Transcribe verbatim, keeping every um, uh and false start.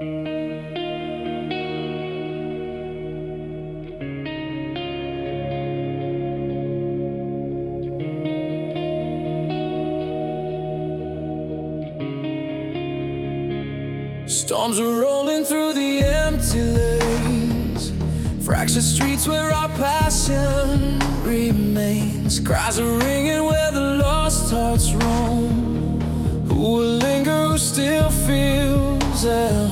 Storms are rolling through the empty lanes, fractured streets where our passion remains. Cries are ringing where the lost hearts roam. Who will linger, who still feels at